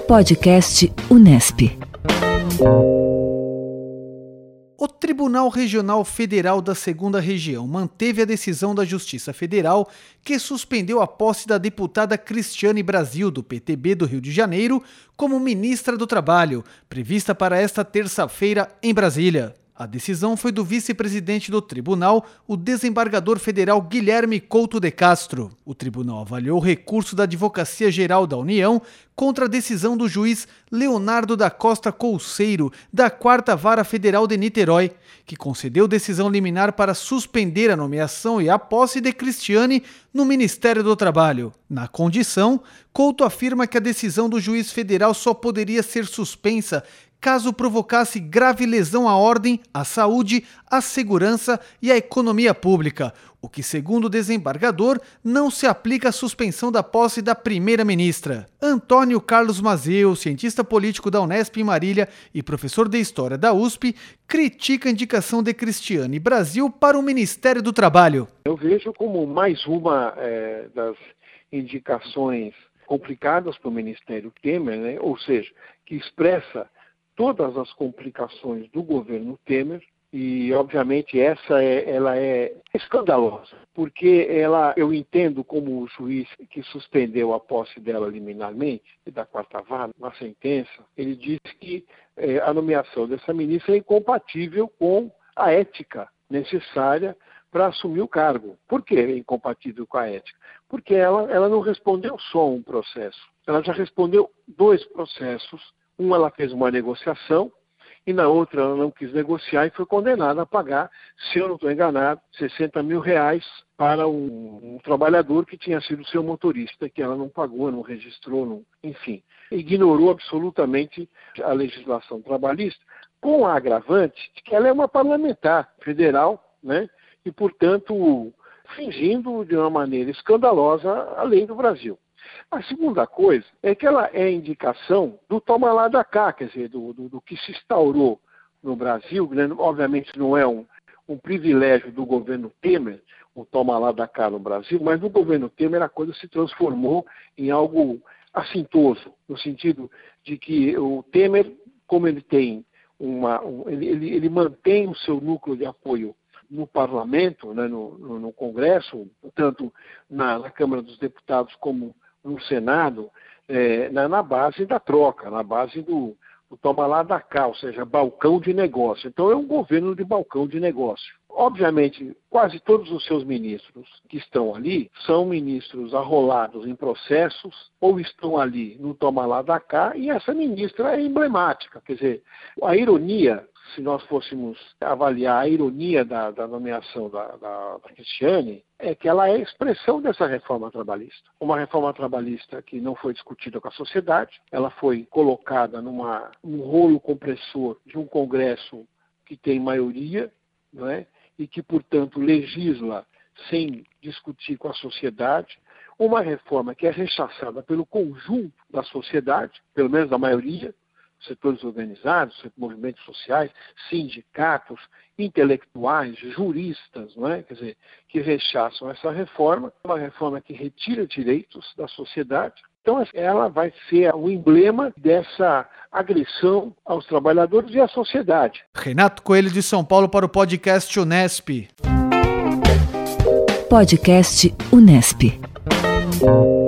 Podcast Unesp. O Tribunal Regional Federal da 2ª Região manteve a decisão da Justiça Federal que suspendeu a posse da deputada Cristiane Brasil, do PTB do Rio de Janeiro, como ministra do Trabalho, prevista para esta terça-feira em Brasília. A decisão foi do vice-presidente do tribunal, o desembargador federal Guilherme Couto de Castro. O tribunal avaliou o recurso da Advocacia Geral da União contra a decisão do juiz Leonardo da Costa Couceiro, da 4ª Vara Federal de Niterói, que concedeu decisão liminar para suspender a nomeação e a posse de Cristiane no Ministério do Trabalho. Na condição, Couto afirma que a decisão do juiz federal só poderia ser suspensa caso provocasse grave lesão à ordem, à saúde, à segurança e à economia pública, o que, segundo o desembargador, não se aplica à suspensão da posse da primeira-ministra. Antônio Carlos Mazeu, cientista político da Unesp em Marília e professor de História da USP, critica a indicação de Cristiane Brasil para o Ministério do Trabalho. Eu vejo como mais uma das indicações complicadas para o Ministério Temer, né? Ou seja, que expressa todas as complicações do governo Temer, e obviamente ela é escandalosa, porque eu entendo como o juiz que suspendeu a posse dela liminarmente, da 4ª Vara, na sentença, ele disse que a nomeação dessa ministra é incompatível com a ética necessária para assumir o cargo. Por que é incompatível com a ética? Porque ela não respondeu só um processo, ela já respondeu 2 processos. Ela fez uma negociação e na outra ela não quis negociar e foi condenada a pagar, se eu não estou enganado, R$60 mil para um trabalhador que tinha sido seu motorista, que ela não pagou, não registrou, enfim. Ignorou absolutamente a legislação trabalhista, com a agravante de que ela é uma parlamentar federal, né? E, portanto, fingindo de uma maneira escandalosa a lei do Brasil. A segunda coisa é que ela é indicação do toma lá da cá, quer dizer, do que se instaurou no Brasil, né? Obviamente não é um privilégio do governo Temer, o toma lá da cá no Brasil, mas no governo Temer a coisa se transformou em algo assintoso, no sentido de que o Temer, como ele tem ele mantém o seu núcleo de apoio no parlamento, né, no Congresso, tanto na Câmara dos Deputados como no Senado, na base da troca, na base do toma lá da cá, ou seja, balcão de negócio. Então é um governo de balcão de negócio. Obviamente, quase todos os seus ministros que estão ali são ministros arrolados em processos ou estão ali no toma lá da cá, e essa ministra é emblemática. Quer dizer, a ironia, se nós fôssemos avaliar a ironia da nomeação da Cristiane, é que ela é a expressão dessa reforma trabalhista. Uma reforma trabalhista que não foi discutida com a sociedade, ela foi colocada num rolo compressor de um Congresso que tem maioria, não é? E que, portanto, legisla sem discutir com a sociedade, uma reforma que é rechaçada pelo conjunto da sociedade, pelo menos da maioria, setores organizados, movimentos sociais, sindicatos, intelectuais, juristas, não é? Quer dizer, que rechaçam essa reforma, uma reforma que retira direitos da sociedade. Então, ela vai ser o emblema dessa agressão aos trabalhadores e à sociedade. Renato Coelho, de São Paulo, para o podcast Unesp. Podcast Unesp.